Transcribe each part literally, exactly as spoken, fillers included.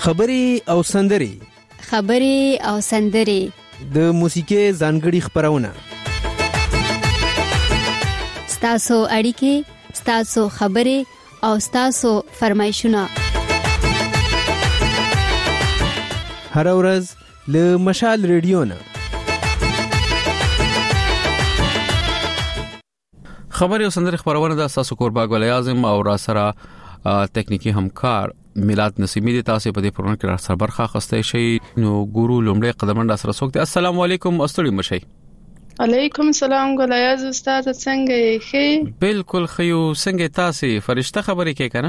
خبري او سندري خبري او سندري د موسیقي ځانګړي خبرونه ستاسو اړیکې ستاسو خبري او ستاسو فرمایشونه هر ورځ له مشال ریډیو نه خبري او سندري خبرونه د اساسو قربا ګل اعظم او را سره تکنیکی همکار میلاد نسیمی د تاسو په دې پروګرام کې را سره برخه اخیستئ شي. نو ګورو لومړی قدمن را سره سوکته. السلام علیکم استړي مشي. علیکم السلام ګل اعظ استاد څنګه یې؟ بالکل خيو څنګه تاسو فرشته خبرې کې کنه؟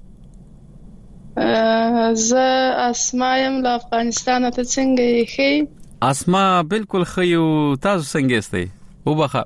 زه اسما یم له افغانستان ته څنګه یې؟ اسما بالکل خيو تاسو څنګه استئ؟ وبخه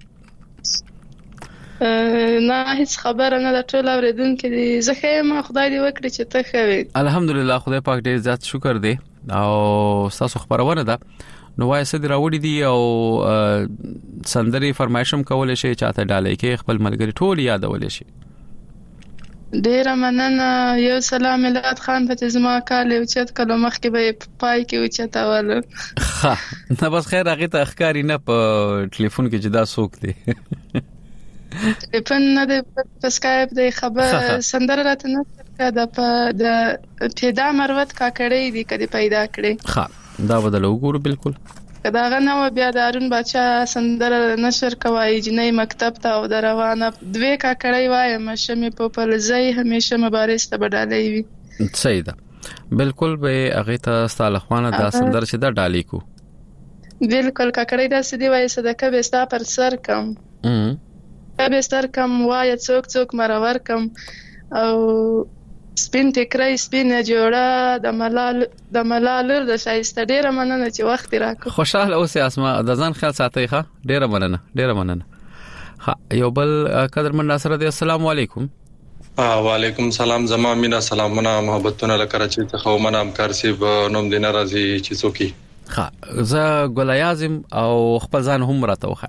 نه هیڅ خبره نه د ټول اوریدونکو دي زه خیم خدای دې وکړي چې ته خوي. الحمدلله خدای پاک دې زیات شکر دی او تاسو خبرونه ده نو وای سید راوړي دي او سندري فرمایشم کولای شي چاته ډالې کې خپل ملګری ټول یادول شي. ډیر مننه. یو سلام میلاد خان ته زما کال او چت کلو مخ کې به پای کې او چتاول ها نه بس خیر هغه ته اخکاری نه په ټلیفون کې جدا سوک دی ټلیفون نه د سکایپ د خبر سندره راته نه کړه په د پیدا مروت کا کړې دي کدي پیدا کړې. ها دا بدل وګورو بالکل دا غنه و بیا د ارون بچا سندره نشر کوي جنې مکتب ته او روانه دوی کا کړې وای مشمه په پلزي همیشه مبارز ته بدلې وي. صحیح ده بالکل به هغه ته استالخوانه دا سندره چې دا ډالې کو بالکل کا کړې دا سدي وای صدقه به ستا پر سر کم ام به ستر کم وای څوک څوک مرور کم او سپین ټکرای سپین جوړه د ملال د ملال د شایسته ډیره مننه چې وخت راکړ. خوشاله اوسې اسما د ځان خیال ساتي ښه ډیره مننه ډیره مننه. ها یو بل قدرمن ناصر دی. السلام علیکم. وعلیکم السلام. زما مینا سلامونه محبتونه لکه چې څه خو منام کارسي نوم دینه راځي چې څوکي. ها زه ګل اعظم او خپل ځان هم راته وخه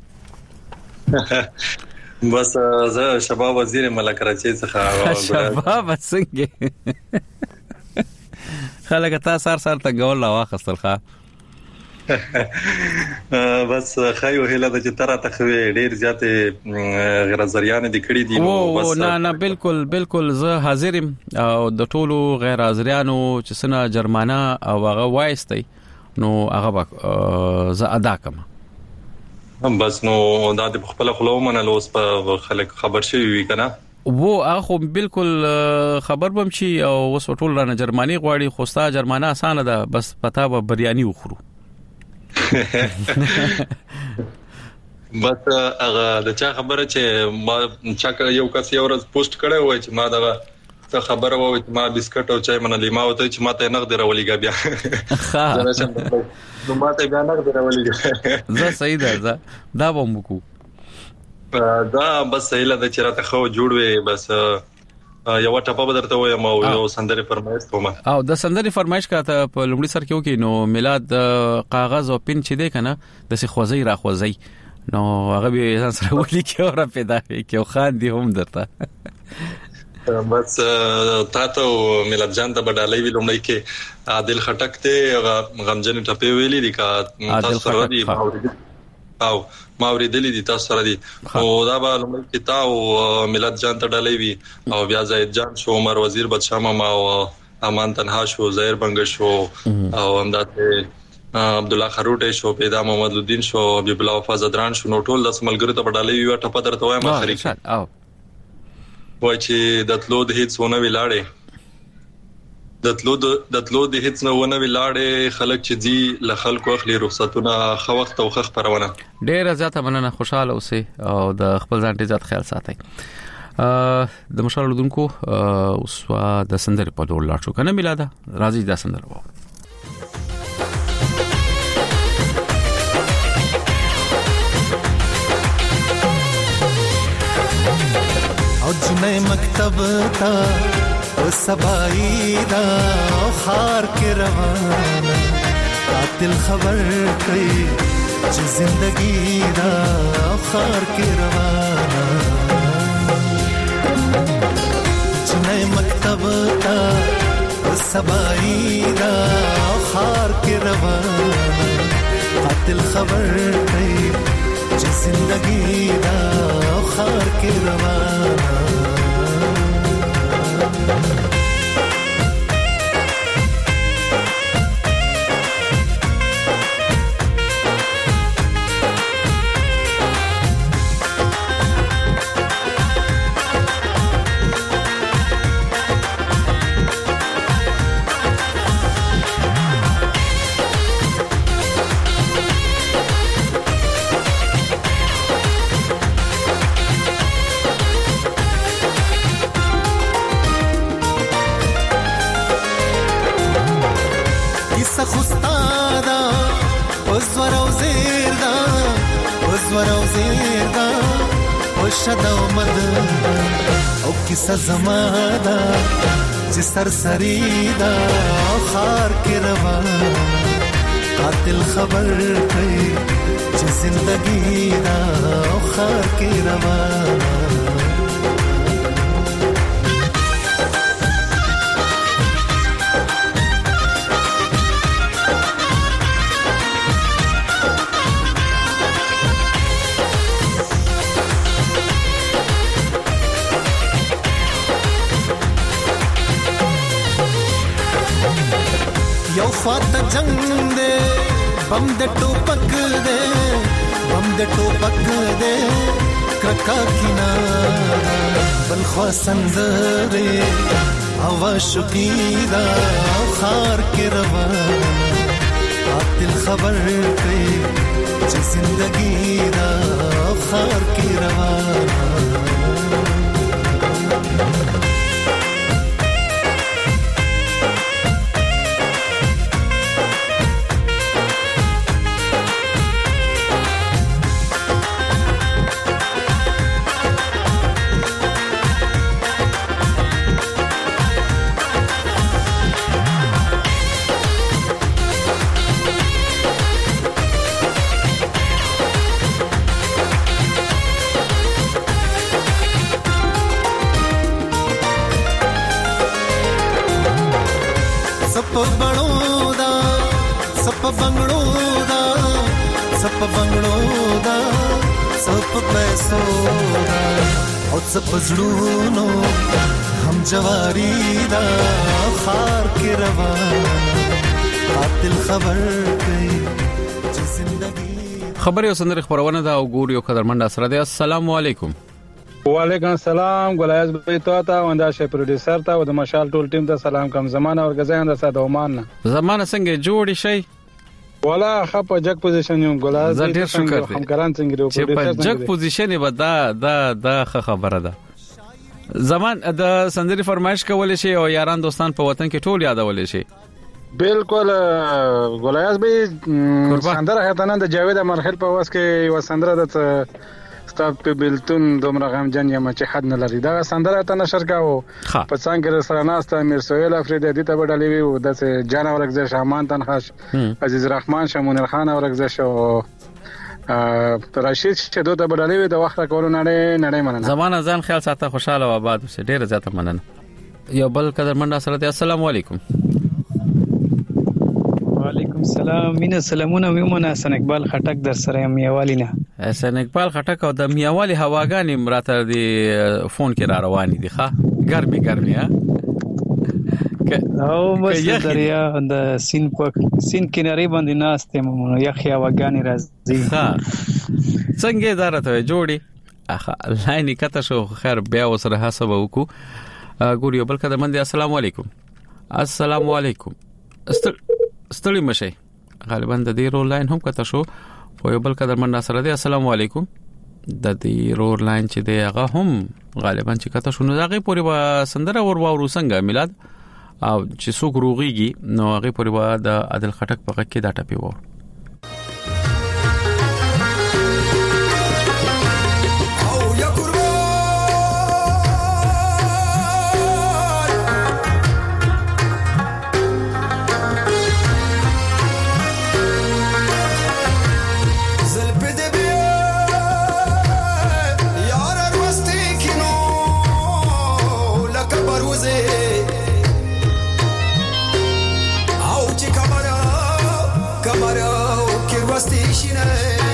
بس زه شباب وزیر ملک راځي څخه شباب څنګه خلک تاسو سر سر ته ګول لا واخستل ښه بس خایو هله د چتره تخوي ډیر زیاته غرضریان دي کړی دي نو بس نه نه بالکل بالکل زه حاضرم او د ټولو غیر حاضرانو چې سنا جرمانه او هغه وایستي نو هغه زه ادا کوم هم بس نو دا د خپل خلو منل اوس په خلک خبر شي وي کنه وو اخو بالکل خبر بم شي او اوس ټول رانه جرمانی غواړي خوستا جرمانه اسانه ده بس پتا به بریانی وخورو بس هغه د چا خبره چې ما چا یو کس یو ورځ پوسټ کړو وای چې ما دا څه خبره وای چې ما بسکټ او چای منلې ما وته چې ما ته نغد راولېګا بیا نو ما ته بیا نغد راولېګا زه صحیح ده دا به مکو دا بس صحیح ده چې راته خو جوړوي بس یو ټاپه بدرته وایم او یو سندري فرمایش کوم او د سندري فرمایش کاته په لومړي سر کې وکي نو میلاد کاغذ او پین چې دی کنه د سي خوځي را خوځي نو هغه به ځان سره ولي کې اور پیدا کې خان دي هم درته بس تاسو میلاد جان ته بدلې ویلومړی کې عادل خټک ته غمجن ټپه ویلې دي کا تاسو سره دي او ما ورېدلې دي تاسو سره دي او دا به لومړی کې تاسو میلاد جان ته ډالې وی او بیا زید جان شو عمر وزیر بادشاہ ما او امان تنها شو زهیر بنگ شو او همداسې عبد الله خروټه شو پیدا محمد الدین شو حبیب الله وفازدران شو نو ټول د سملګرو ته بدلې وی ټپه درته وایم اخري او وای چې د تلو د هیڅ ونه ویلاړې د تلو د تلو د هیڅ ونه ویلاړې خلک چې دي ل خلکو اخلي رخصتونه خو وخت او خخ پرونه ډیر زیاته مننه خوشاله اوسئ او د خپل ځان ډیر زیات خیال ساتئ. د مشال لودونکو اوس د سندرې په ډول لاړ شو کنه میلاده راځي د سندره وو او جنې مکتب تا او سبای دا او خار کې روانه قاتل خبر کړي چې زندگی دا او خار کې روانه جنې مکتب تا او سبایی دا خار کې روانه قاتل خبر کوي چې زندگی دا خار کې روانه شدو مد او کیسه زمادا چې سرسری دا خار کې روان قاتل خبر کوي چې زندگی دا خار کې روان یو فات جنگ دے بم دے ټوپک دے بم دے ټوپک دے کرکا کنارا بل خوا سندرے هوا شقیدا خار کې روان قاتل خبر کوي چې زندگی دا خار کې روان سپ بنگړو دا سپ بنگړو دا سپ بنگړو دا سپ پیسو دا او سپ زړونو هم جواری دا خار کې روان قاتل خبر کوي چې زندگی خبري وسندري خبرونه دا او ګور یو قدرمند سره دی. السلام علیکم. وعلیکم السلام. ګلایز بیتو تا وندا شه پروډوسر تا او د مشال ټول ټیم ته سلام کوم. زمانہ اور غزان د ساده عمان زمانہ څنګه جوړی شي ولا خپ جګ پوزیشن یم. ګلایز ډیر شکر هم ګران څنګه دی پروډوسر جګ پوزیشن به دا دا دا خبره ده. زمان د سندري فرمایش کول شي او یاران دوستان په وطن کې ټول یادول شي. بالکل ګلایز به سندره هتنه د جاوید مرحل په واس کې یو سندره د ستاب په بلتون دومره غم جن یم چې حد نه لري. دا سندره ته نشر کاوه په څنګه سره ناسته امیر سهیل افریدی د ته بدلې وي او د جان اورګزه شامان تنخش عزیز رحمان شمون خان اورګزه شو راشد چې دوی ته بدلې وي د وخت کولو نړۍ نړۍ مننه. زمانہ ځان خیال ساته خوشاله او آباد اوسه. ډیره زیاته مننه. یو بل قدرمند سره دی. السلام علیکم. وعلیکم السلام. مینه سلامونه. میمونه حسن اقبال خټک در سره میوالي نه. حسن اقبال خټک او د میوالي هواګانی مراته دی فون کې را روانې دي. ښه ګرمي ګرمي ها او بس دریا د سین په سین کناري باندې ناشته مونږ یخ هواګانی راځي. ها څنګه دارته جوړي اخه لاینې کته شو. خیر بیا وسره حساب وکړو. ګور یو بل قدمن دی. السلام علیکم. السلام علیکم. ستړي مشه غالبا د دې رول لاین هم کته شو. خو یو بل قدرمن سره دی. السلام علیکم. د دې رول لاین چې دی هغه هم غالبا چې کته شو نو هغه پوری با سندره ور واورو څنګه میلاد او چې څوک روغيږي نو هغه پوری با د عادل خټک په کې دا ټپي وو. مستی شینه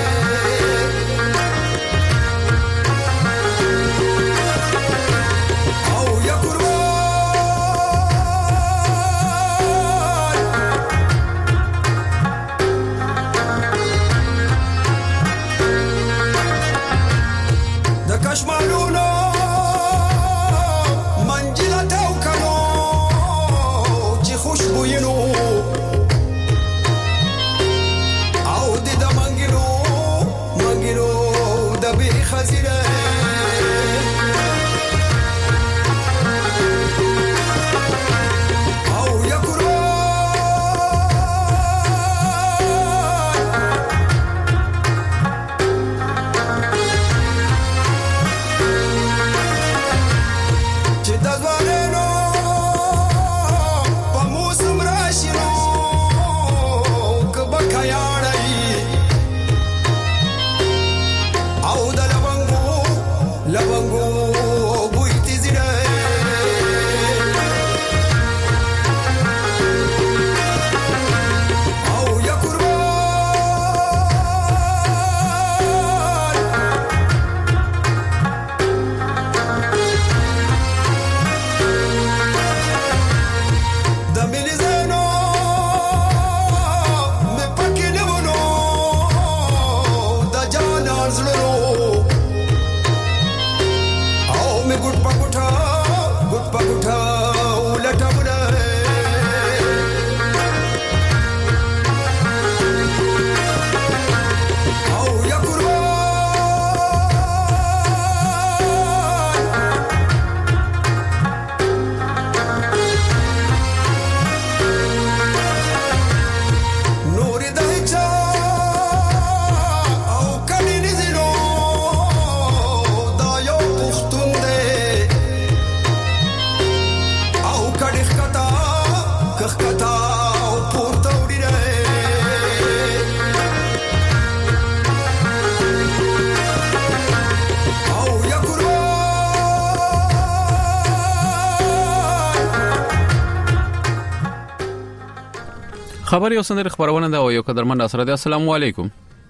خبر یو سندره خبرونه دا یو قدرمن سره دی. السلام علیکم.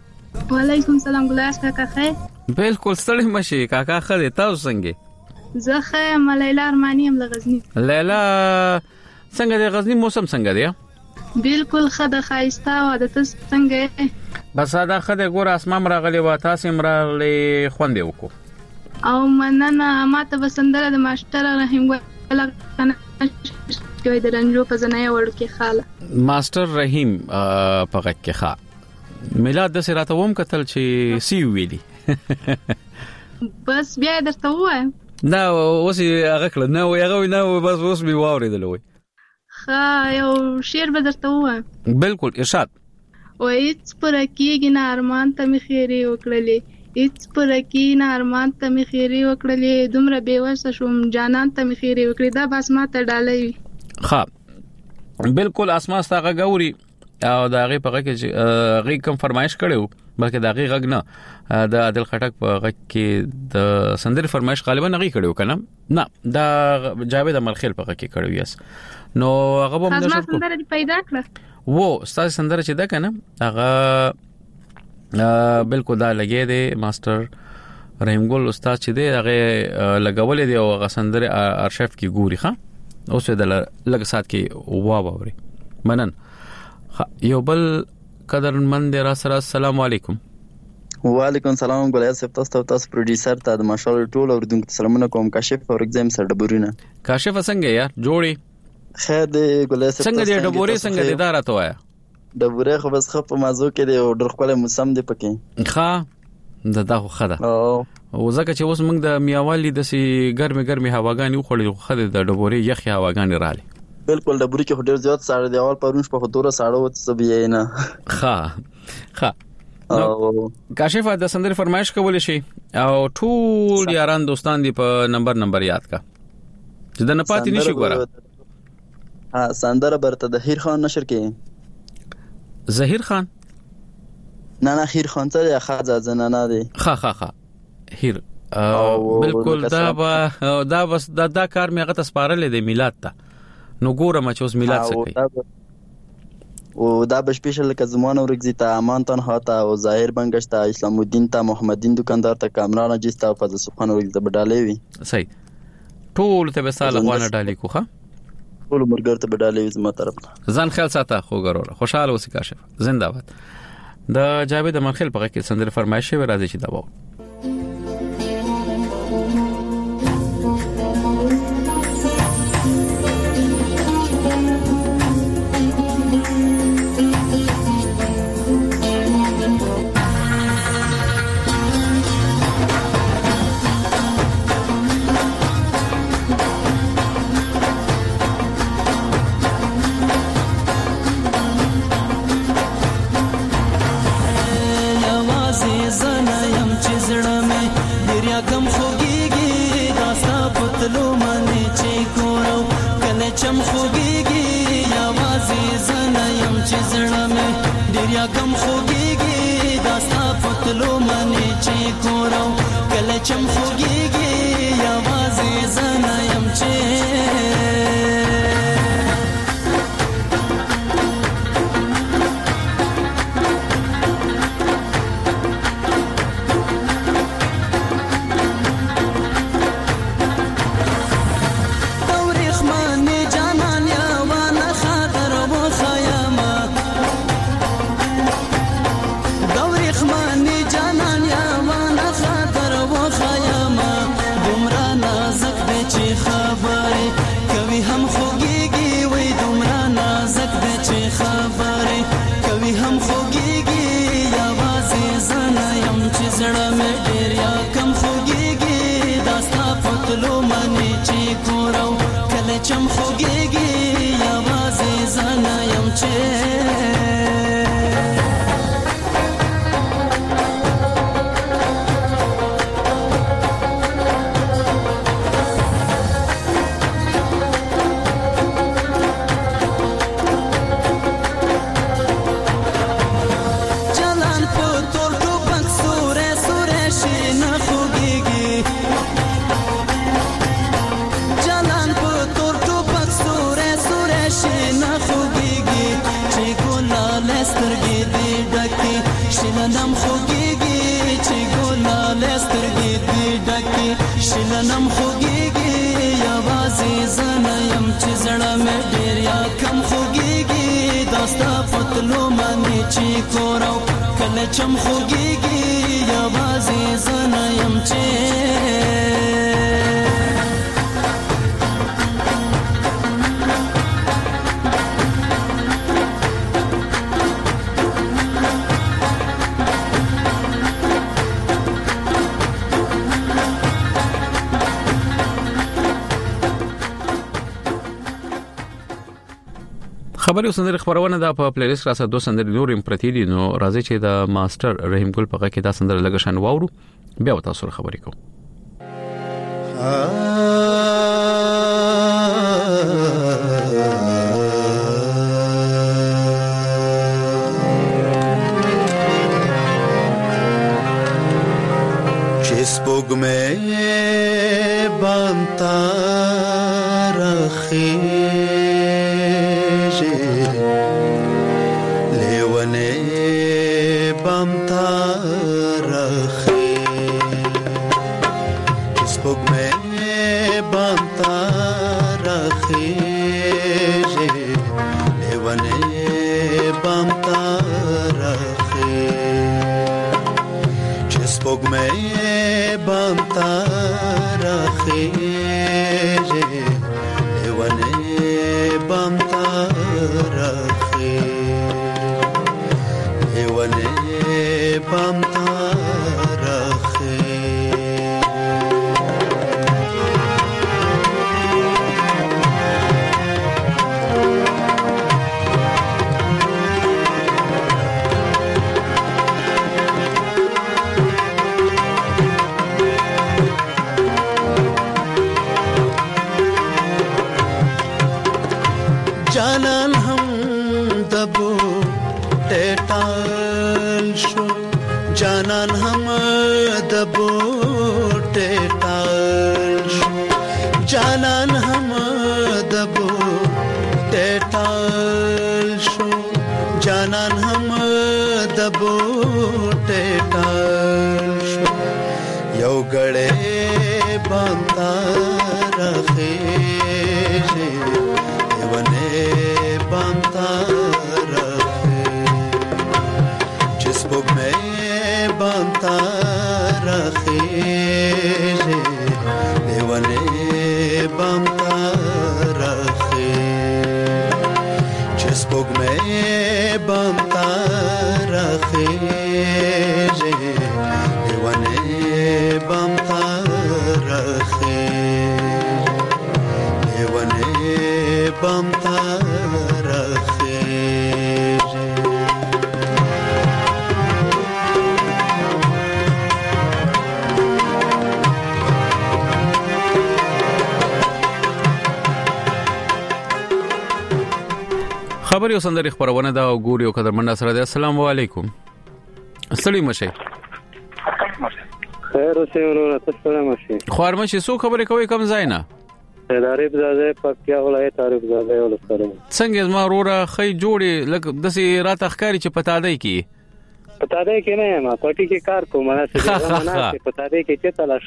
وعلیکم السلام ګلاس کاکا خیر. بالکل ستړي مشي کاکا خیر تاسو څنګه؟ زه خیر م لیلا ارمانی ام لغزنی. لیلا څنګه دی غزنی موسم څنګه دی؟ بالکل خده خایسته و د تاسو څنګه؟ بس دا خده ګور اسمان راغلی و تاسو مرغلی خوندې وکړو. او مننه ماته بسندره د ماستر رحیم ګل کنه کوي د رنجو په ځنه وړ کې خاله ماستر رحیم په غږ کې ښه میلاد د سراته ووم کتل چې سی ویلی بس بیا درته وایم نه اوس هغه کړه نه وای هغه نه بس اوس می واورېدل وای ښه یو شعر به درته وایم بالکل ارشاد وای هیڅ پر کېږي نه ارمان ته مې خیرې وکړلې هیڅ پر کې نه ارمان ته مې خیرې وکړلې دومره بېوسه شوم جانان ته مې خیرې وکړې دا بس ما ته ډالۍ ها بالکل اسمان ستغه غوري او دا غي په کې غي کوم فرمایش کړو بلکې دا غي غږ نه د عادل خټک په غږ کې د سندري فرمایش غالبا نه غي کړو کنه نه دا جاوید امرخیل په غږ کې کړو یس نو هغه به موږ سندره پیدا کړه وو ستاسو سندره چې دا کنه هغه بالکل دا لګي دي ماستر رحیم ګل استاد چې دی هغه لګولې دی او هغه سندره ارشیف کې ګوري ښا اوس د لګ سات کې وا باوري منن یو بل قدرمن را سره السلام علیکم. وعلیکم السلام ګلیا صاحب تاسو تاسو پروډوسر ته د ماشال ټول اوردونکو سلامونه کوم کاشف فور ایگزام سره ډبورینه کاشف څنګه یار جوړي خیر دی ګلیا صاحب څنګه دی ډبوري څنګه دی دا راته وایا ډبوري خو بس خپ مازو کې دی او ډر خپل موسم دی پکې ښا دا دا خو خده او ځکه چې اوس موږ د میاوالي د سي ګرمه ګرمه هواګانی خوړل خو د ډبوري یخ هواګانی رااله بالکل ډبوري کې ډېر زیات ساړه دی اول پرونش په خطوره ساړه وت سبي نه ښا ښا او کاشف د سندري فرمایش کول شي او ټول یاران دوستان دی په نمبر نمبر یاد کا چې د نه پاتې نشي ګوره ها سندره برته د هیر خان نشر کې زهیر خان نه نه خیر خان ته خاصه زنانه دی ها ها ها هیر بالکل دا با دا بس دا, دا کار مې هغه ته سپارلې دی میلاد ته نو ګورم چې اوس میلاد څه کوي و دا به سپیشل که زمان ورگزی تا امان تنها تا و ظاهر بنگش تا اسلام الدین تا محمدین دکاندار تا کامران عجیز تا فضل سبحان ورگزی تا بدالی وی. صحیح. ټول ته به سال غوانه ډالې کو ښه ټول مرګر ته بدالی وي زما طرف نه. ځان خیال ساته خو ګرور خوشاله اوسې کاشف زنده باد. د جاوید منخیل په کې سندره فرمایشه و راځي چې دا وو. خبري وسندري خبرونه د په پلی لیست راسه دوه سندري نور امپرتی دي نو راځي چې د ماستر رحیم ګل په کې دا سندره لګشن واورو بیا تاسو سره خبرې کوم. چسبوگ میں بانتا رخی جانان هم د بوټه ټال شو یو غړې بانتا راخېږي دیونه بانتا راخې چې سپوږمۍ بانتا راخېږي دیونه بانتا راخې چې سپوږمۍ بانتا راخېږي دیونه بانتا راخې دیونه بانتا راخېږي خبر یو سندري خبرونه دا ګوري او قدر منډه سره ده. السلام علیکم. ستړي مشه خیر اوسې ورور تاسو مشه خوار مشه سو خبرې کوي کم ځای نه تعریف زاده پکتیا ولایت تعریف زاده ولسره څنګه زما وروره خې جوړي لکه دسي راته ښکاری چې پتا دی کی پتا دی کی نه ما پټی کې کار کوم نه څه نه پتا دی کې چې تلاش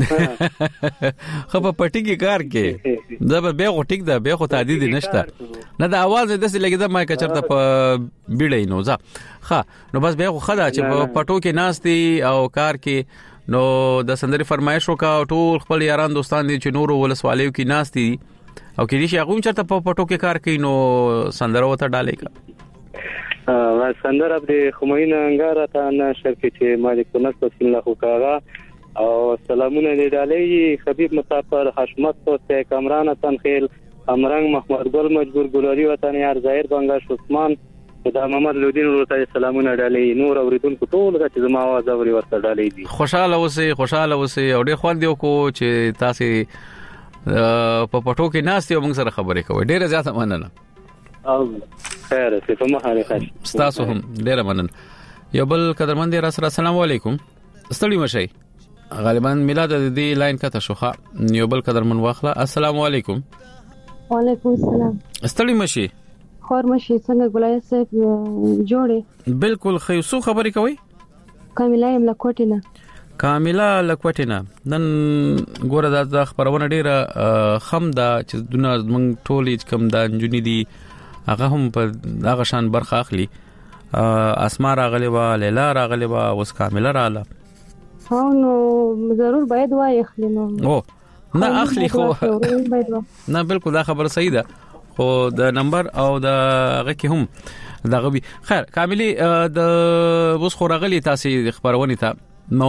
خو په پټی کې کار کې دا به غو ټیک دا به خو تعدید نشته نه دا आवाज دسي لګیدا ما کچرته په بیړې نو ځه ها نو بس به خو خدا چې په پټو کې ناشتي او کار کې نو د سندري فرمایش وکا ټول خپل یاران دوستان دي چې نورو ولسوالیو کې ناشتي او کې دي چې هغه چرته په پټو کې کار کوي نو سندره وته ډالې کا ا سندره د خمینه انګار ته نه شرکت چې مالک نصر بسم الله وکړه او سلامونه دې ډالې حبیب مسافر حشمت تو کامران تنخیل امرنګ محمد ګل مجبور ګلوري وطن یار ظاهر بنگاش عثمان دا محمد لودین ورته سلامونه ډالې نور اوریدونکو ټول چې زما आवाज اوري ورته ډالې دي خوشاله اوسې خوشاله اوسې او ډېر خوان دیو کو چې تاسو په پټو کې ناس یو موږ سره خبرې کوي ډېر زیاته مننه او خیر څه په مخاله خاص تاسو هم ډېر مننه یو بل قدرمن دی را سره السلام علیکم ستړي مشي غالبا میلاد د دې لاین کته شوخه یو بل قدرمن واخله السلام علیکم وعلیکم السلام ستړي مشي خور مشي څنګه ګلای صاحب جوړه بالکل خیسو خبرې کوي کامله یم لکوټینا کامله لکوټینا نن ګوره دا خبرونه ډیره خم دا چې دونه موږ ټولې کم دا جنونی دي هغه هم په هغه شان برخه اخلي اسماء راغلی و لیلا راغلی و اوس کامله رااله ها نو ضرور باید وای اخلي نو او نه اخلي خو نه بالکل دا خبر صحیح ده خو د نمبر او د هغه کې هم دا غوي خیر کاملی د اوس خو راغلی تاسو خبرونه ته نو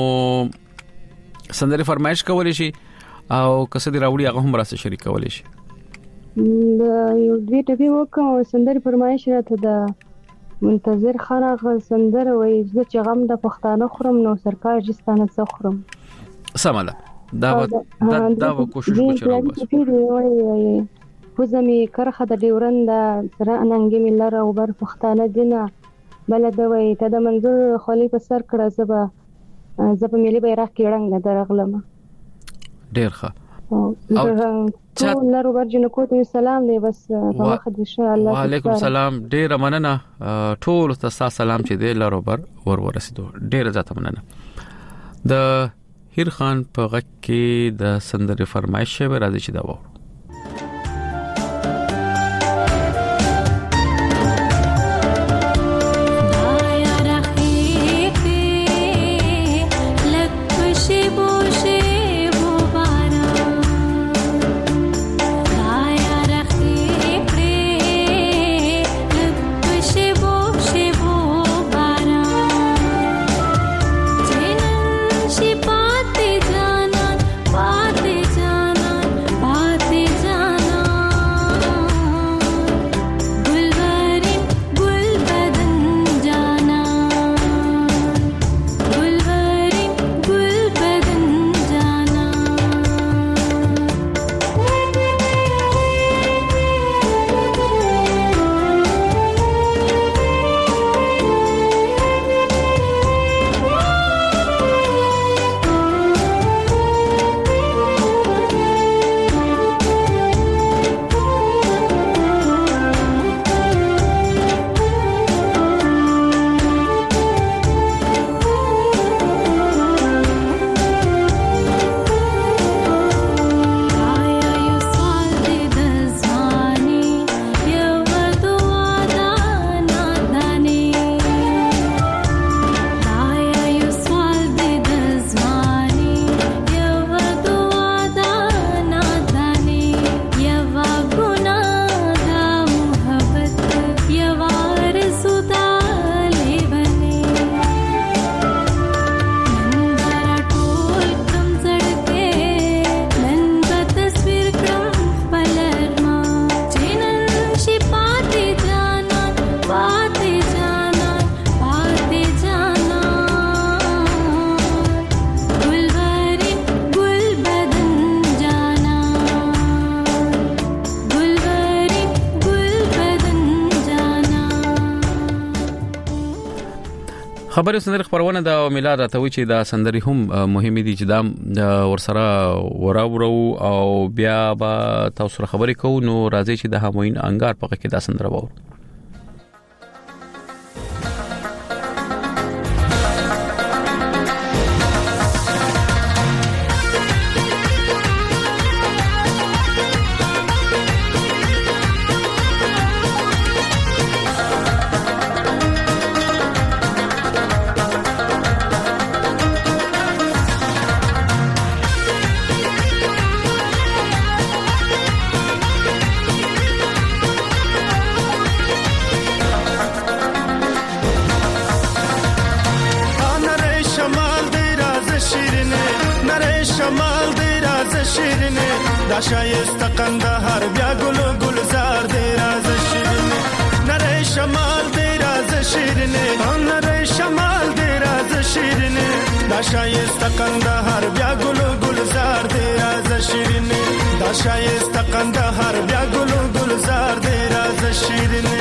سندري فرمایش کولې شي او کسه دی راوړي هغه هم راسه شریک کولې شي د یو دوی ټبي وکم سندري فرمایش راته د منتظر خان غ سندره وای چې غم د پښتانه خورم نو سرکار جستانه څخرم سماله دا دا دا کوشش وکړو بس وزمي کرخه د ډیورند سره اننګي ملر او بر پښتانه دینه بلد وای ته د منظور خلیفہ سر کړه زبا زبا ملي بیرغ کې رنګ درغلم ډیر ښه ټول لرو ورجن کوته سلام دی بس په مخ دې ان الله وعلیکم سلام ډیر مننه ټول تاسو سلام چې دی لرو بر ور ورسېدو ډیر زیات مننه د هیر خان په غږ کې د سندري فرمایش به راځي چې دا و बात خبري سندري خبرونه د میلاد راته چې دا سندري هم مهمه دي چې دا ورسره وراورو او بیا به تاسو خبرې کوو نو راځي چې د هموین انګار په کې دا سندره وو دا شایسته قندهار بیا ګلو ګلزار دی راز شیرینه نری شمال دی راز شیرینه نری شمال دی راز شیرینه دا شایسته قندهار بیا ګلو ګلزار دی راز شیرینه دا شایسته قندهار بیا ګلو ګلزار دی راز شیرینه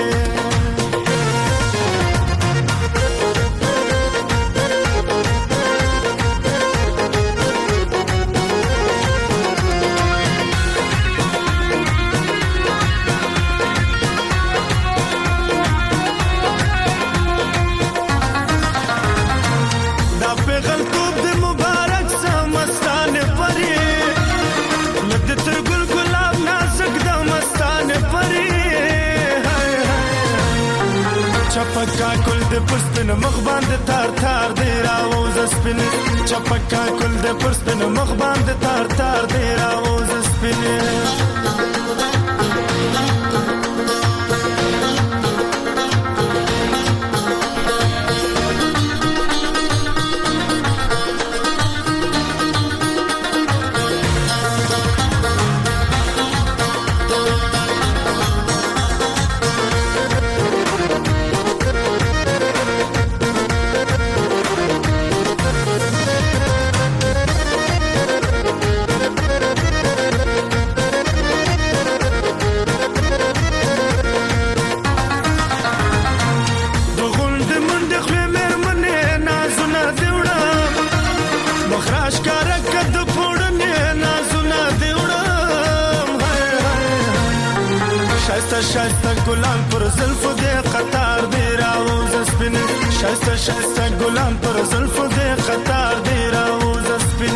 چپکا کل د پرسپن مخ باندې تار تار دی راوز سپین چپکا کل د پرسپن مخ باندې تار تار دی راوز سپین شایسته ګلان پر زلفو دې قطار دې راوز سپین شایسته شایسته ګلان پر زلفو دې قطار دې راوز سپین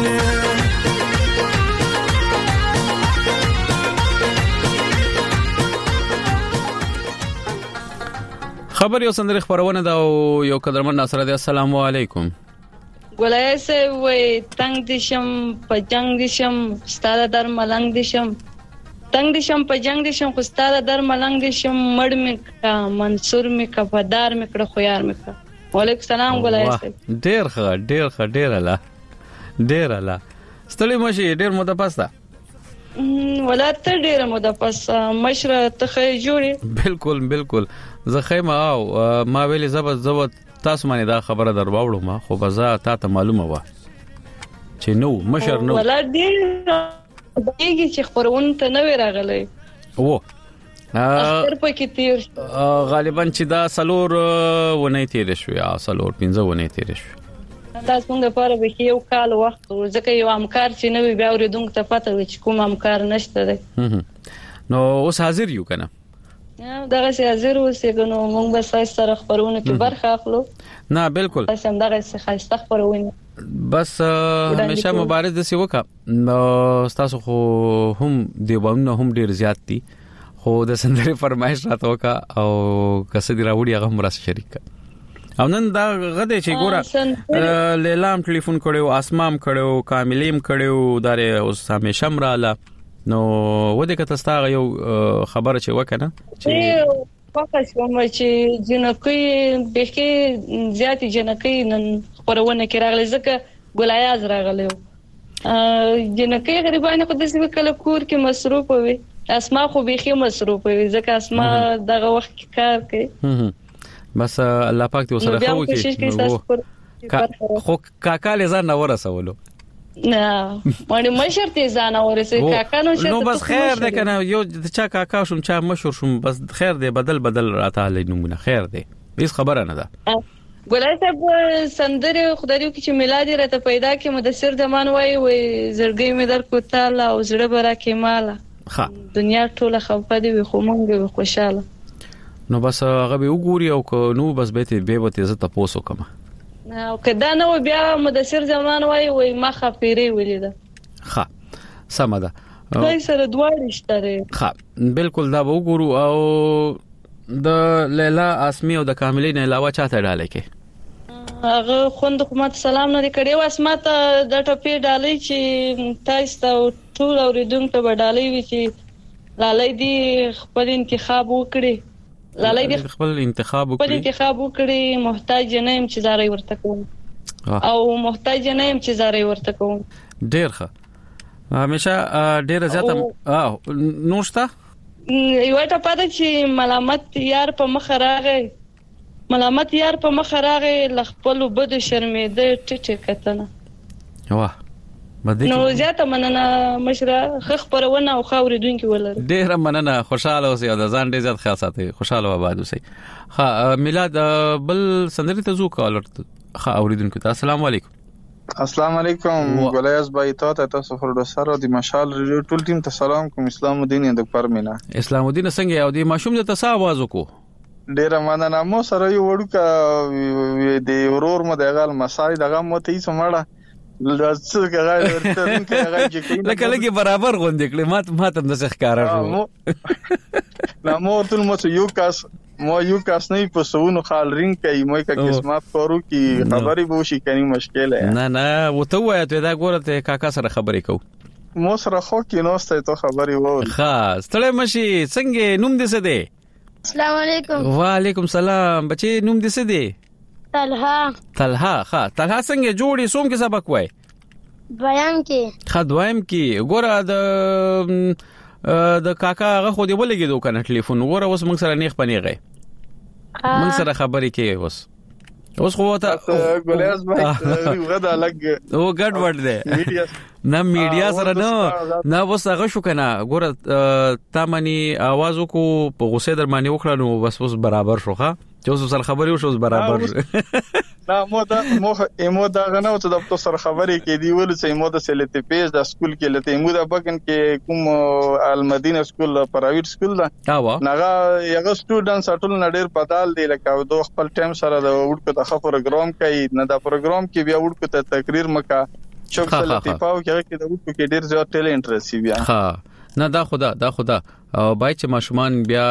خبر یو سندري خبرونه دا یو قدرمن ناصر دې السلام علیکم ګولای سه وې تنگ دشم په جنگ دشم ستاره در ملنګ دشم تنگ دشم په جنگ دشم خو ستاره در ملنګ دشم مړ مې کا منصور مې کا پدار مې کړه خو یار مې کا وعلیکم السلام ګولای سه ډیر ښه ډیر ښه ډیر اله ډیر اله ستړي مشي ډیر مو د پاستا ولات ډیر مو د پاس مشره ته جوړي بالکل بالکل زه خیمه او ما ویلې زبر زبر تاسو باندې دا خبره درواوړم ما خو بزا تا ته معلومه و چې نو مشر نو ولات ډیر بيګي چې خبرونه ته نه راغلي او اخر پکې تیر غالبا چې دا سلور ونه تیر شو یا سلور پنځه ونه تیر شو تاسو موږ لپاره به یو کال وخت ځکه یو امکار چې نو بیا ورېدونکو ته پته و چې کوم امکار نشته دی نو اوس حاضر یو کنه دغه سي حاضر اوسې نو موږ به سره خبرونه کې برخه اخلو نه بالکل تاسو هم دغه څه خاصه خبرونه بس همیشه مبارز د سی وکا تاسو خو هم دیوونه هم ډیر زیات دي خو د سندري فرمایش راته وکا او کسه دی راوړي هغه هم راس شریک او نن دا غده چې ګوره لیلام ټلیفون کړو اسمام کړو کاملیم کړو داره اوس همیشه مراله نو وده کته ستاره یو خبره چې وکنه چې فقط کوم چې جنکی به کې زیات جنکی نن خبرونه کې راغلي ځکه ګلایاز راغلي جنکی غریبانه خو د څه کله کور کې مصروف وي اسما خو به کې مصروف وي ځکه اسما دغه وخت کې کار کوي بس الله پاک دې وسره خو کې خو کاکا لزان نه ورسولو نه باندې مشر ته ځان اورسه کاکا نو شته نو بس خیر ده کنه یو چا کاکا شوم چا مشهور شوم بس خیر ده بدل بدل راته لې نمونه خیر ده هیڅ خبره نه ده ګولای صاحب سندره خدایو کې چې میلاد راته پیدا کې مدثر دمان وای وای زړګي مې در کو تعالی او زړه برا کې مالا ها دنیا ټوله خفه دي خو مونږ خوشاله نو بس هغه به وګوري او نو بس به ته به وته زه تاسو کوم او کدا نو بیا مدثر زمان وای وای ما خفيري ولیدا ها سم ده دای سره دواړه شته ها بالکل دا وګورو او د لیلا اسمی او د کاملین علاوه چاته ډالې کې هغه خوند حکومت سلام نه کړي او اسمت د ټپی ډالې چې تاسو ټول اوریدونکو په ډالې وی چې لالای دی خپل انتخاب وکړي لالای دی خپل انتخاب وکړي خپل انتخاب وکړي محتاج نه يم چې زاري ورته کوم او محتاج نه يم چې زاري ورته کوم ډیر ښه همیشه ډیر زیاته او نوشته یو ته پاتې چې ملامت یار په مخ راغی ملامت یار په مخ راغی لخپل بد شرمېده ټټه کتنه واه نو زیاته مننه مشره خخ پرونه او خاورې دونکو ولر ډیر مننه خوشاله اوسئ او د ځان ډیر زیات خیال ساتئ خوشاله آباد اوسئ ها میلاد بل سندري ته زو کال ها اوریدونکو ته السلام علیکم السلام علیکم ګولیاس بای ته تاسو پروډوسر او د مشال ریډیو ټول ټیم ته سلام کوم اسلام الدین د پرمینا اسلام الدین څنګه او د ماشوم د تاسو आवाज وکړو ډیر مننه مو سره یو وړوکا د ورور مو د غال مسای دغه مو ته یې سمړه لږ څه غاړه ورته کې هغه چې لکه لکه برابر غونډې کړې مات ماته د څه ښکارا شو نو مو ټول مو یو کاس مو یو کاس نه په سونو خال رینګ کوي مو کا قسمت کورو کی خبري به شي کني مشکل ہے نه نه وته وای ته دا ګورته کاکا سره خبرې کو مو سره خو کې نوسته ته خبري وو خاص ستړی مشي څنګه نوم دې څه دی السلام علیکم وعلیکم سلام بچي نوم دې څه دی طلحه طلحه ها طلحه څنګه جوړې سوم کې سبق وای دویم کې خدوایم کې ګوره د د کاکا هغه خو دې ولګېدو کنه ټلیفون ګوره اوس موږ سره نیخ پنیغه موږ سره خبرې کې اوس اوس خو ته ګولیاس بھائی غدا لګ او ګډ وډ ده نه میډیا سره نه نه اوس هغه شو کنه ګوره تا منی आवाज کو په غوسه در باندې وکړه نو بس اوس برابر شو ښا چې اوس سره خبرې وشو برابر نه مو دا مو ایمو دا غنو ته د تاسو سره خبرې کې دی ول چې ایمو د سلیت پیج د سکول کې لته ایمو دا بګن کې کوم المدینه سکول پرایویټ سکول دا نغه یغه سټوډنټس ټول نډیر پدال دی لکه دوه خپل ټایم سره د وډکو د خبر پروګرام کوي نه دا پروګرام کې بیا وډکو ته تقریر مکا چوک سلیت پاو کې کې د وډکو کې ډیر زیات ټیلنټ رسی بیا ها نه دا خدا دا خدا او بای چې ماشومان بیا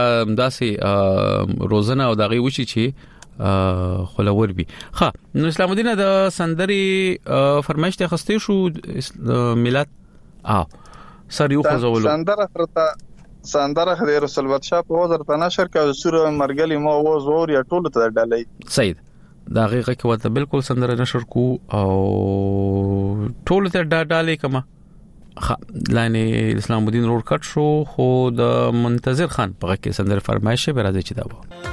داسې روزنه او دغه وشي چې خلور بي ها نو اسلام الدین د سندري فرمایش ته خسته شو میلاد اه سر یو خزولو سندره خرته سندره خدای رسول بادشاہ په وزر ته نشر کړه سوره مرګلی مو وز ور یا ټول ته ډالې سید دا حقیقت کې ورته بالکل سندره نشر کو او ټول ته ډالې کما خا لانه اسلام الدین روډ کټ شو خو د منتظر خان په کې سندره فرمایش به راځي چې دا و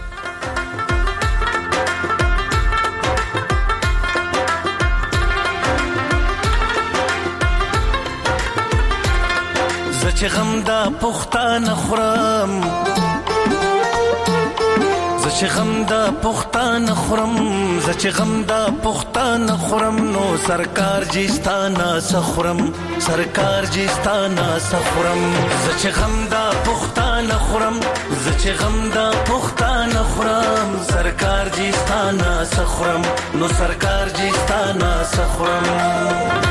چې غم دا پښتانه خورم ز چې غم دا پښتانه خورم ز چې غم دا پښتانه خورم نو سرکار جستانه سخورم سرکار جستانه سخورم ز چې غم دا پښتانه خورم ز چې غم دا پښتانه خورم سرکار جستانه سخورم نو سرکار جستانه سخورم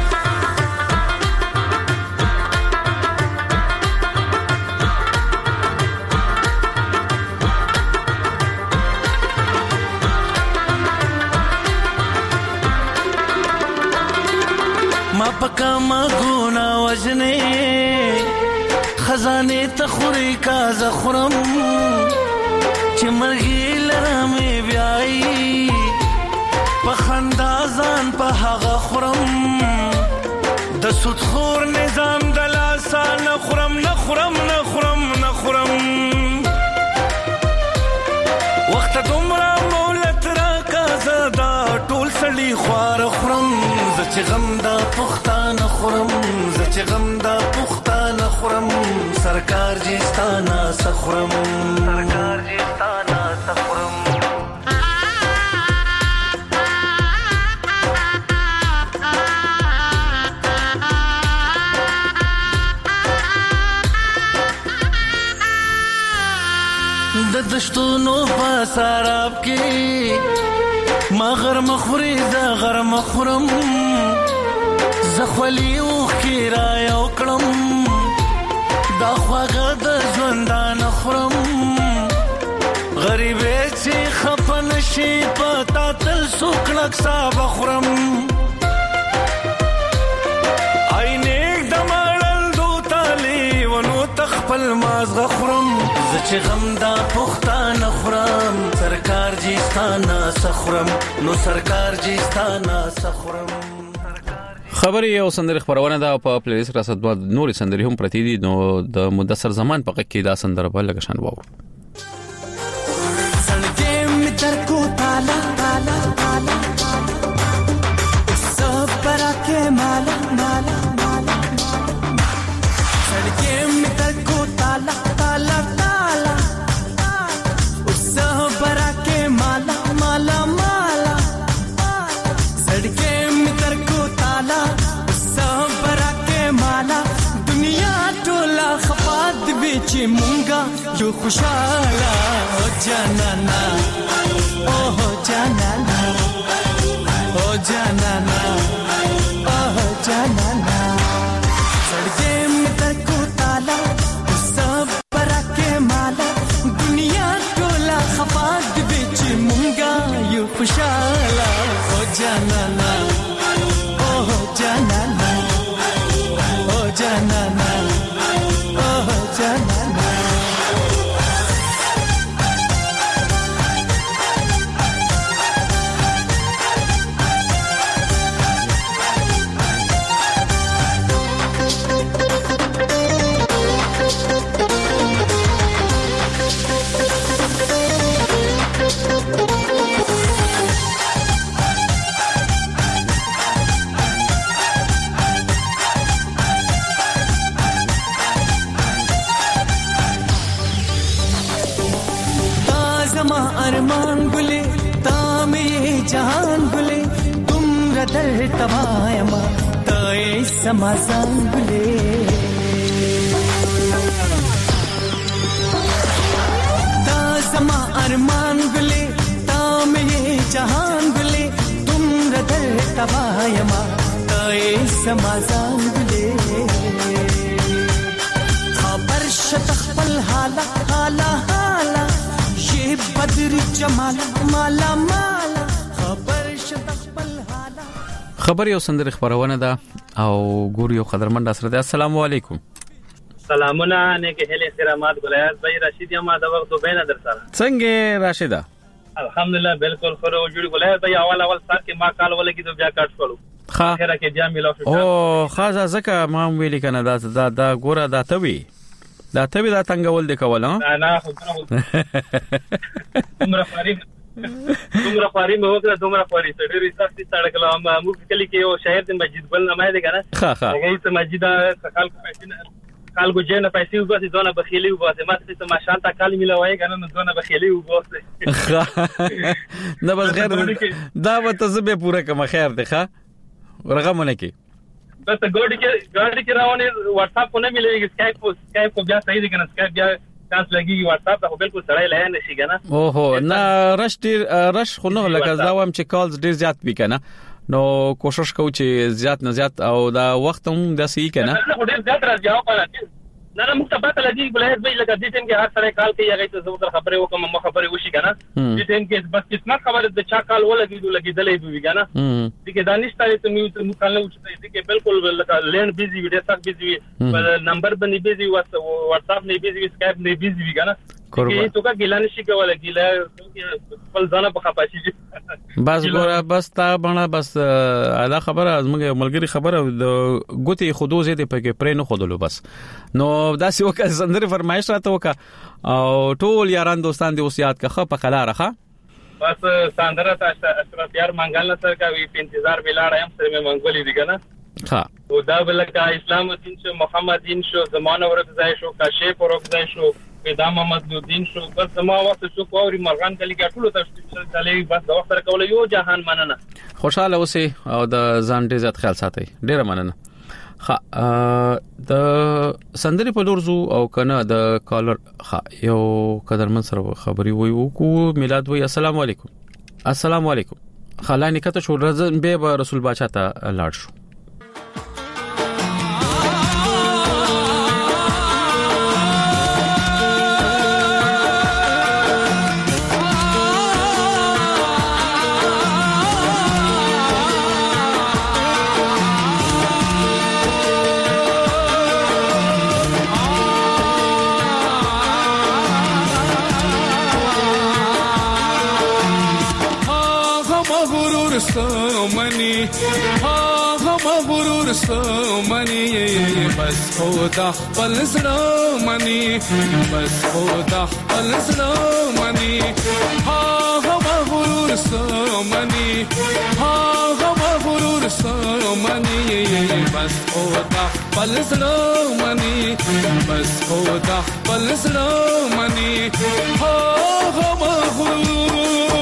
پکا ما ګونا وجنه خزانه تخوري کا زخرم چې مرغي لرمه بیاي په خندازان په هغه خرم د سود خور نظام د لاسا نه خرم نه خرم نه خرم نه خرم وخت دومره مولت را کا زدا ټول سړي خوار خرم چې غم دا پښتانه خورم زه چې غم دا پښتانه خورم سرکار جستانه سخورم سرکار جستانه سخورم د دشتونو په سراب کې ما غر مخوري دا غر مخورم زخولي اوخ کې را یو کړم دا خواږه د ژوندان خورم غریبې چې خپن شي پتا تل سوکړک صاحب خورم عینک د مړل دو تالي ونو تخپل ماز غخورم چې غم دا پختانه خورم سرکار جی ستانه سخورم نو سرکار جی ستانه سخورم خبري او سندري خبرونه دا په پلی لیست را صدوا نوري سندري هم پرتی دي نو د مدثر زمان په کې دا سندره بل لګشان وو سړګې می تر کو تالا تالا تالا سپر کې مالا مالا مالا سړګې می تر کو تالا تالا چې مونږه یو خوشاله او جانانا او جانانا او جانانا او جانانا سړګې متر کو تالا سب برکه مالا دنیا ټوله خفاق دې چې مونږه یو خوشاله او جانانا او جانانا او جانانا अरमान गुले तामे जहान गुले तुम रदर तबायमा ताए समासान गुले तासमा अरमान गुले तामे जहान गुले तुम रदर तबायमा ताए समासान गुले खबर शतखपल हाला हाला हाला بدر جمال مالا مالا خبر شتخبل حالا خبر یو سندري خبرونه ده او ګور یو قدرمند سره ده السلام علیکم سلامونه نه کې هله کرامات ګلایات بھائی رشید یم دا وخت بینه در سره څنګه راشده الحمدلله بالکل خو جوړ ګلایات بھائی اول اول سر کې ما کال ولګي ته بیا کټ کړو خا خیره کې بیا ملو شو او خاصه زکه ما ویل کنه دا دا ګوره دا توي دا ته دا څنګه د کول نه نه خو دومره فاریم دومره فاریم وکړه دومره فاریم ډېری سختي سړک لا موږ کلی کې یو شهر د مسجد بل نه مې ده کنه ها ها هغه ته مسجد کال کو پیسې کال کو جنه پیسې وګورئ ځونه بخیلی وګورئ ما ته ما شانته کال ملوي کنه ځونه بخیلی وګورئ نه بس غیر دا وته زبې پوره کوم خیر ده ښه ورغمونه کې بس ګاډي کې ګاډي کې راونی واتس اپ کو نه مليږي اسکایپ کو اسکایپ کو بیا صحیح دي کنه اسکایپ بیا چانس لګي واتس اپ ته بالکل سړی لای نه شي کنه اوهو نه رش ډیر رش خو نه لکه دا وام چې کالز ډیر زیات وی کنه نو کوشش کوو چې زیات نه زیات او دا وخت هم د سې کنه نه ډیر زیات راځي او نه نه مختبات لګي بلای به لکه دې ټیم کې هر سره کال کې یغې ته زو خبره وکم ما خبره وشي کنه دې ټیم کې بس قسمت خبره د چا کال ولګي لګي دلې وی کنه دې کې دانش ته ته میو ته مخاله وچته دې کې بالکل لکه لین بيزي ویډیو تک بيزي نمبر باندې بيزي واتس اپ نه بيزي اسکایپ نه بيزي وی کنه کې تو کا ګلان شي کوله ګلا خپل ځانه په خپاشي بس ګوره بس تا باندې بس اعلی خبره از موږ ملګری خبره د ګوتې خودو زه دې پکې پرې نه خودلو بس نو دا سی وکړه سندره فرمایش راته وکړه او ټول یاران دوستان دې اوس یاد کړه په قلار راخه بس سندره تاسو اشرف یار منګل سره کا وی په انتظار ویلاړ یم سره مې منګولې دي کنه ها او دا بلکه اسلام الدین شو محمد دین شو زمانه ورځای شو کاشف ورځای شو پیدا محمد الدین شو بس زما وخت شو کووري مرغان کلی کې ټول تاسو چلے بس دا وخت سره کول یو جهان مننه خوشاله اوسئ او د ځان دې عزت خیال ساتئ ډیره مننه ها د سندري په لورزو او کنه د کالر ها یو قدرمن سره خبري وي وکړو میلاد وي السلام علیکم السلام علیکم خلاني کته شو رزن به رسول باچا ته لاړ شو منی ها هم غرور سمنی بس خدا خپل زړه منی بس خدا خپل زړه منی ها هم غرور سمنی ها هم غرور سمنی بس خدا خپل زړه منی بس خدا خپل زړه منی ها هم غرور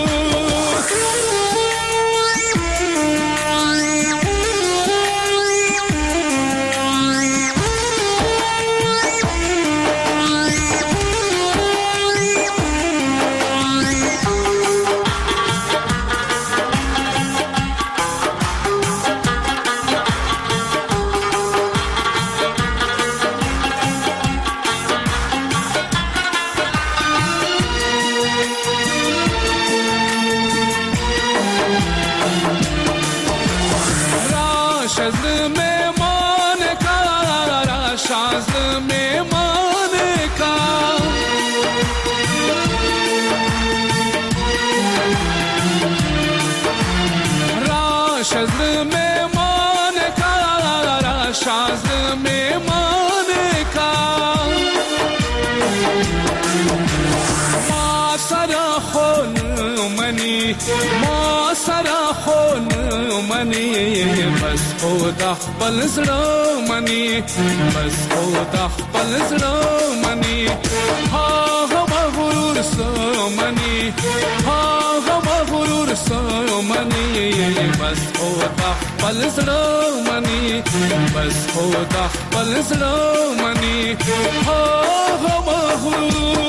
بس خدا خپل زړه منی بس خدا خپل زړه منی ها هم غرور سمنی ها هم غرور سمنی بس خدا خپل زړه منی بس خدا خپل زړه منی ها هم غرور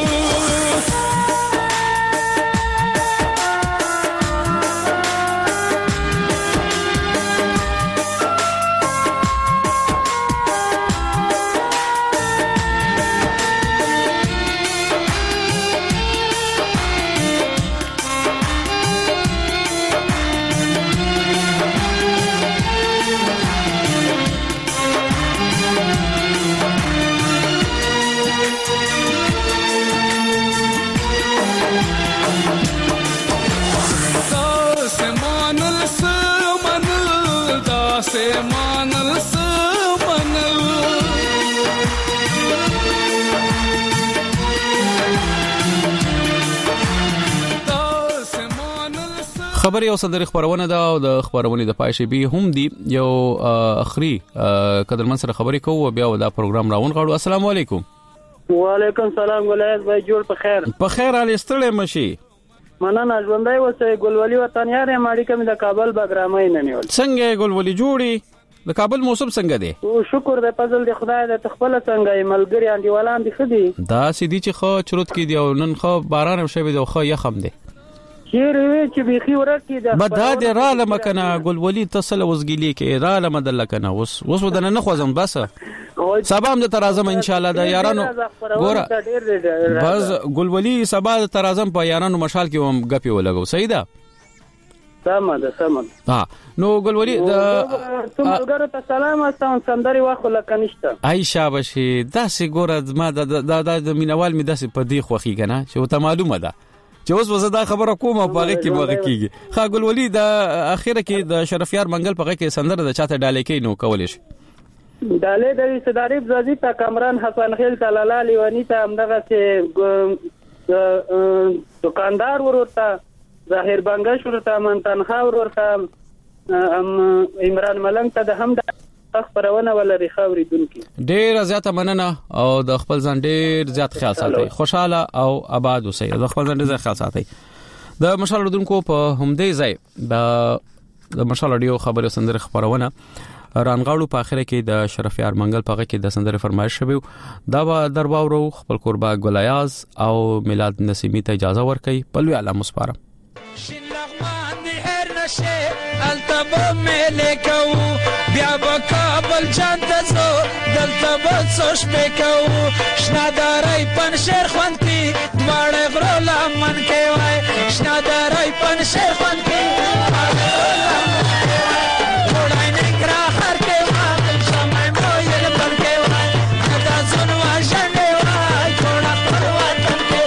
خبري او صدر خبرونه دا او د خبرونه د پایشي به هم دي یو اخري قدرمن سره خبري کوو بیا دا پروګرام راون غواړو السلام علیکم وعلیکم السلام ولایت بھائی جوړ په خیر په خیر علي ستړي مشي مننه ژوندۍ وسه ګلولي وطن یاره ماړي کوم د کابل بګرامای نه نیول څنګه ګلولي جوړي د کابل موسم څنګه دی او شکر د فضل د خدای د تخپل څنګه ملګری انډیوالان دي خدي دا سيدي چې خو چروت کې دی او نن خو باران شوی دی خو یخم دی چیرې چې بيخي ورکی د بدا د را لمکنه ګلولي تصل وزګلی کې را لمدل کنه وس وس ودنه نه خوځم بس سبا هم د ترازم ان شاء الله د یارانو ګوره بس ګلولي سبا د ترازم په یارانو مشال کې هم غپي ولګو صحیح ده سم ده سم ها نو ګلولي د څنګه ته سلام استون سندري واخو لکه نشته عائشہ بشي داسې ګوره ما د د مینوال می داسې په دی خوخي کنه چې ته معلومه ده چې اوس وزه دا خبره کومه پاره کې مغه کیږي خا ګلولي د اخیره کې د شرفیار منګل په کې سندره د چاته ډالې کې نو کولې شي ډالې د صدارې زادي تا کامران حسن خیل تعالی لیوانی ته همدغه چې دکاندار ورته ظاهر بنگش ورته منتنخا ورته عمران ملنګ ته د هم خبرونه ولري خوري دونکي ډیر زیاته مننه او د خپل ځان ډیر زیات خیال ساتي خوشاله او آباد اوسئ د خپل ځان ډیر خیال ساتي د مشال دونکو په همدې ځای د د مشال اډیو خبرو سندره خبرونه رانغاړو په اخر کې د شرفیار منګل په کې د سندره فرمایش شوی دا به درباورو خپل قربا ګلایاز او میلاد نسیمی ته اجازه ورکړي په لوی اعلی مسپاره التبا ملي کو بیا بکابل چاند زو دلتبا سوش پکو شنادارای پن شیر خوانتی ماړ غرو لمن کې وای شنادارای پن شیر خوانتی ماړ غرو لمن کې وای وړای نه کرا هر کې وای شمای مویل بن کې وای دا زون واجنه وای تھوڑا پرواتن کې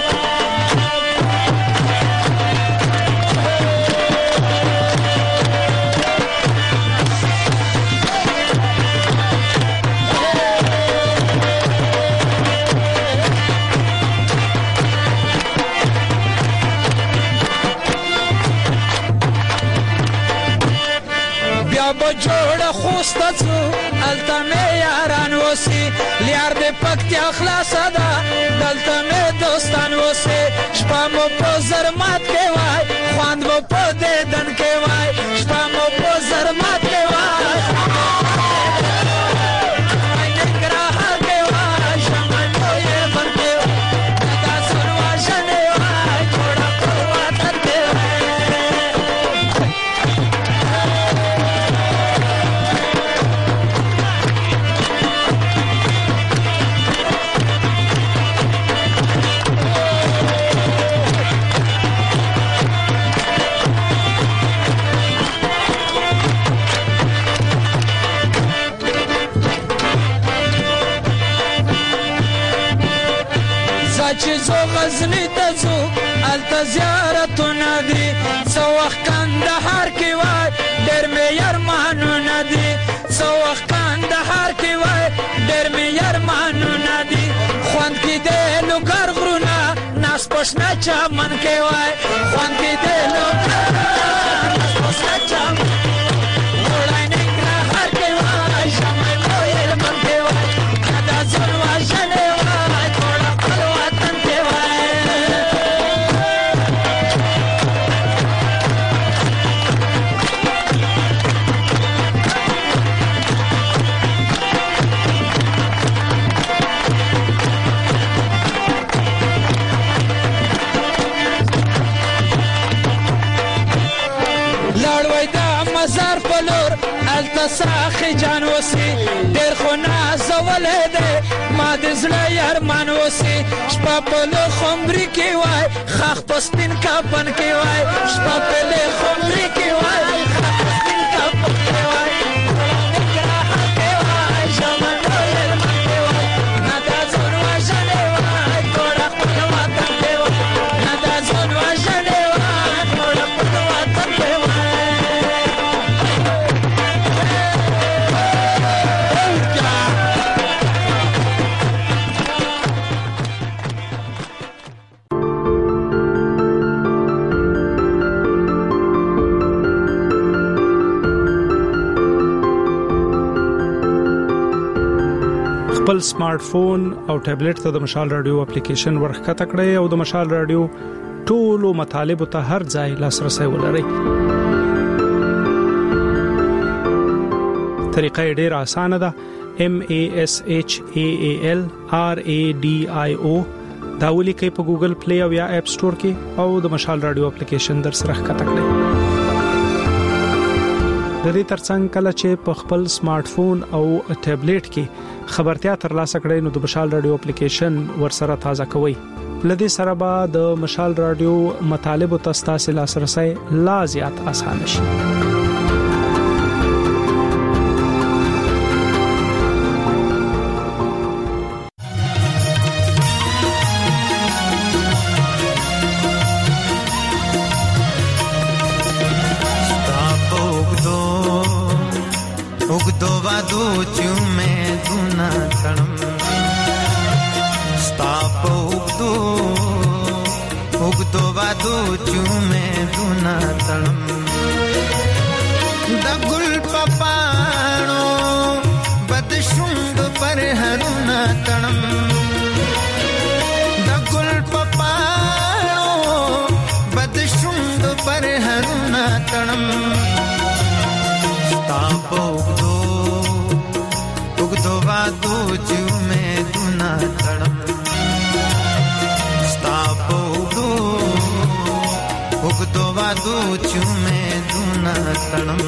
بجوړه خوسته څو الته مې یاران وسی لیار دې پکتیا خلاصه ده دلته مې دوستان وسی شپه مو په زرمات کې وای خواند مو په دیدن کې وای شپه مو په زرمات کې وای چې زو غزنی ته زو الته زیارتونه دي څو وخت کندهار کې وای ډېر مې یارمانونه دي څو وخت کندهار کې وای ډېر مې یارمانونه دي خوند کې د لوګر غرونه ناس پښنه چمن کې وای خوند کې د لوګر غرونه ناس پښنه چمن وړای نه کندهار کې وای شمای مویل من کې وای دا زون واجنه ساخی جان وسی ډېر خو نازولې ده ما د زړه یارمان وسی شپه په له خمري کې وای خاخ په سپین کفن کې وای شپه په له خمري کې وای خاخ په سپین کفن کې وای خپل سمارټ فون او ټابلیټ ته د مشال رادیو اپلیکیشن ورخکته کړئ او د مشال رادیو ټولو مطالب ته هر ځای لاسرسي ولرئ. طریقه ډیره اسانه ده. M A S H A A L R A D I O دا ولیکئ په ګوګل پلی او یا اپ سٹور کې او د مشال رادیو اپلیکیشن در سره ښکته کړئ. د دې ترڅنګ کله چې په خپل سمارټ فون او ټابلیټ کې خبرتیا ترلاسه کړئ نو د مشال رادیو اپلیکیشن ورسره تازه کوئ. لدې سره به د مشال رادیو مطالب او تاسو لاسرسي لا زیات اسانه شي. तणम तापो दो وادو چومه دونا تړم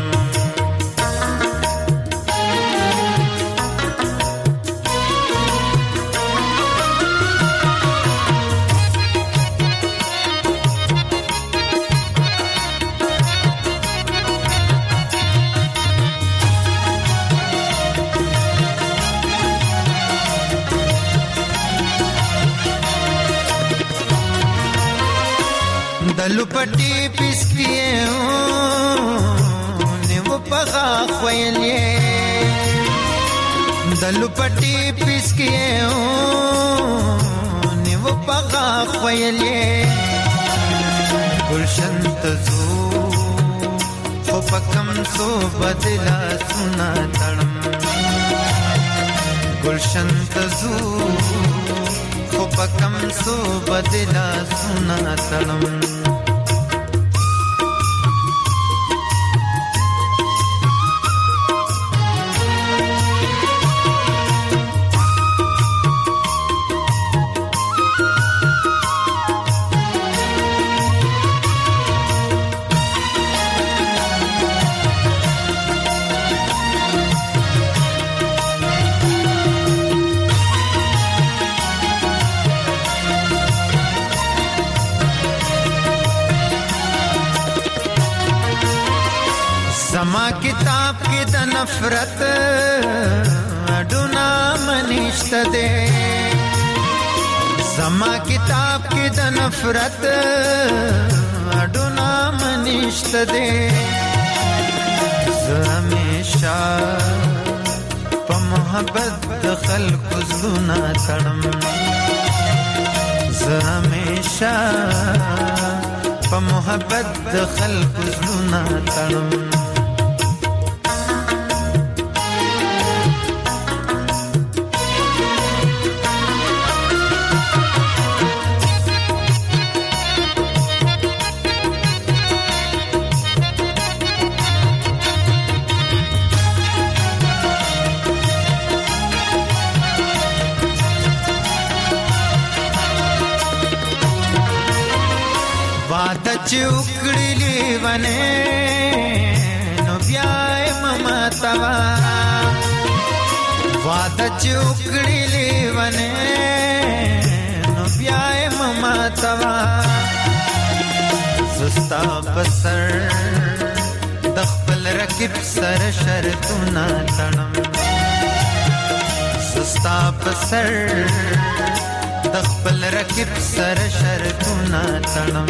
دلو پټي پسکیه نیو پغا خویلې دلو پټي پسکیه نیو پغا خویلې گلشن تزو خو پکم سو بدلا سنا تړم گلشن تزو خو پکم سو بدلا سنا تړم زما کتاب کې د نفرت اډونا منشت دے زما کتاب کې د نفرت اډونا منشت دے زه همیشه په محبت د خلکو زړونه تړم زه همیشه په محبت د خلکو زړونه تړم چوکړلی ونه نو بیا مما توا واده چوکړلی ونه نو بیا مما توا زستا بسر د خپل رکب سر شرطونه تړم زستا بسر د خپل رکب سر شرطونه تړم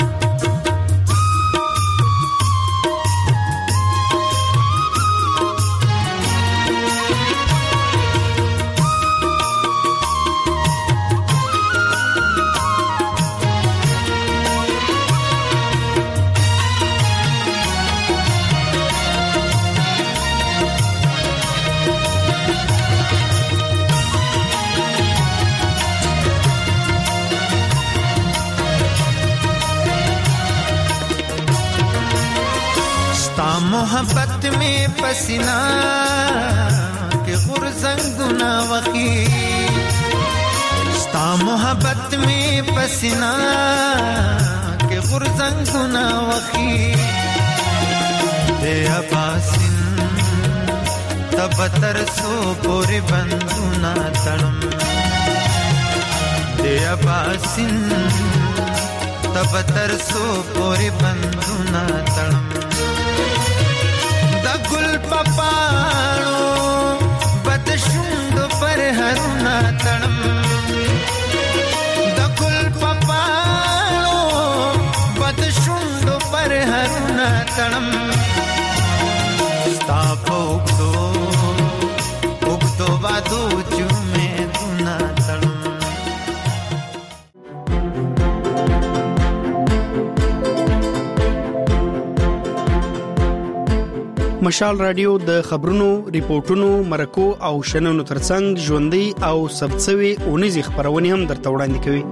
मोहब्बत में पसीना के गुरजंगुना वखी स्ता मोहब्बत में पसीना के गुरजंगुना वखी दे अबासिन तबतर सो पूरे बंदुना तड़म दे अबासिन तबतर सो पूरे बंदुना तड़म गुल पपाणो बदशुंड पर हरुना तड़म द गुल पपाणो बदशुंड पर हरुना तड़म स्तापो उगदो उगदो वादो चुमे दुना तड़म مشال رادیو د خبرونو ریپورتونو مرکو او شننو ترڅنګ ژوندۍ او سبڅوي اونیزي خبرونه هم درته وړاندې کوي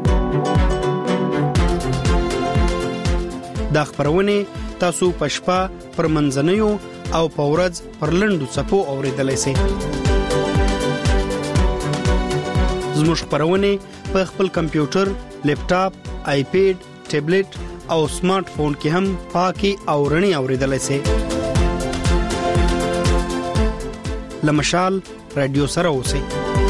دا خبرونه تاسو پښپا پر منځنیو او پورز پر لندو چپو اوریدلای شئ زموږ خبرونه په خپل کمپیوټر، لیپټاپ، آیپیډ، ټابلیټ او سمارټ فون کې هم پاکي او رڼي اوریدلای شئ. لمشال رادیو سره اوسئ.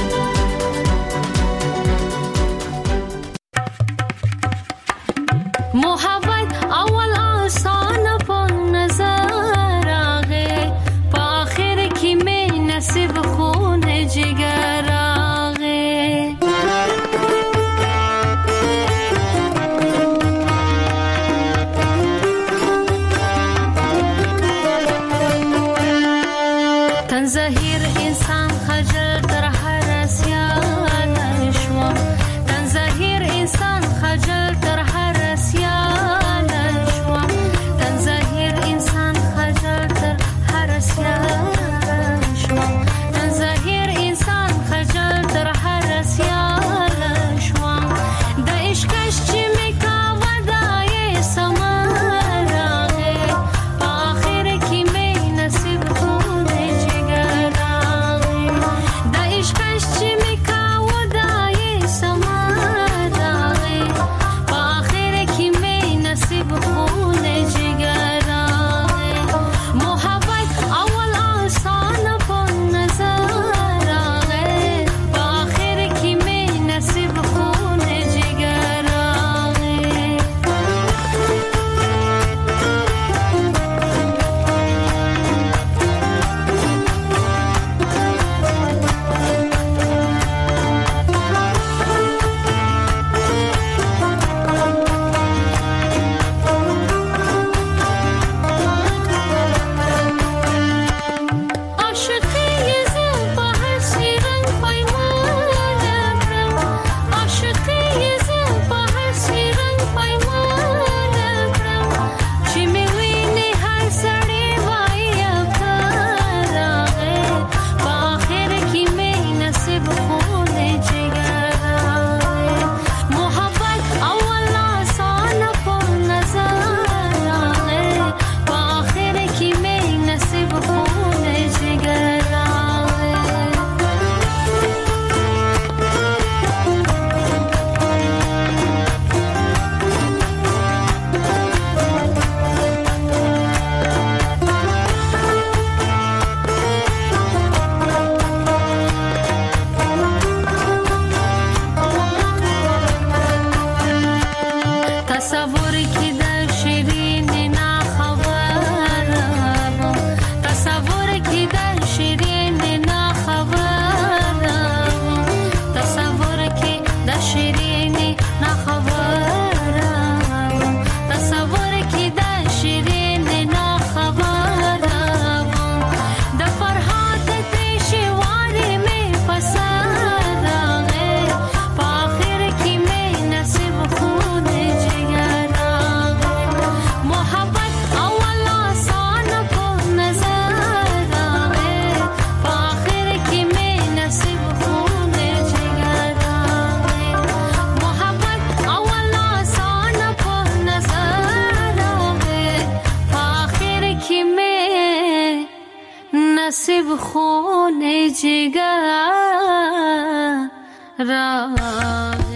محبت اول آسان په نظر آغه په آخر کې مې نصیب خون جگر آغه تن ظاهر انسان خجل تر هر سیان شو تن ظاهر انسان خجل تر هر سیان شو تن ظاهر انسان خجل تر هر سیان شو تن ظاهر انسان خجل تر هر سیان شو د عشقش چې مې کا ودای سماره په اخر کې مې نصیب خون جگر د عشقش چې مې کا ودای سماره په اخر کې مې نصیب خون جگر محبت اول آسان په نظر آغه په اخر کې مې نصیب خون جگر عاشقی زه په هر سی رنگ پیمان کړم عاشقی زه په هر سی رنگ پیمان کړم چې مې ویني هر سړی وایي افکار راغی په آخر کې مې نصیب خون جگر محبت اول آسان په نظر آغه په آخر کې مې نصیب خون جگر تصور کې د شیرین نه خبر تصور کې د شیرین نه خبر تصور کې د شیرین نه خبر تصور کې د شیرین نه خبر د فرحات پېښوارې مې پسند راغی په آخر کې مې نصیب خون جگر محبت اول آسان په نظر آغه په آخر کې مې نصیب خون جگر محبت اول آسان په نظر آغه په آخر کې مې نصیب خون جگر را